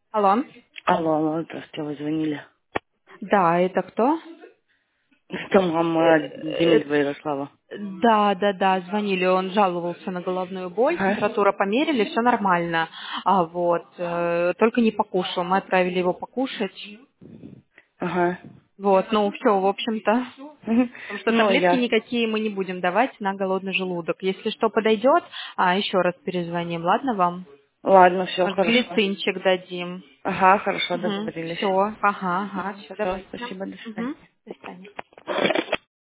Алло. Алло, алло, здравствуйте, вы звонили. Да, это кто? Это мама Э, Демидова Ярослава. Да, звонили, он жаловался на головную боль, Ага, температура померили, все нормально. Только не покушал, мы отправили его покушать. ага. Ну все, в общем-то. Мгм. Потому что Ну, таблетки я... никакие мы не будем давать на голодный желудок. Если что подойдет, еще раз перезвоним, ладно вам? Ладно, все Может, хорошо. глицинчик дадим. Ага, хорошо, Угу. Договорились. Все, ага, все, Все, давайте. спасибо, до свидания. Угу. До свидания.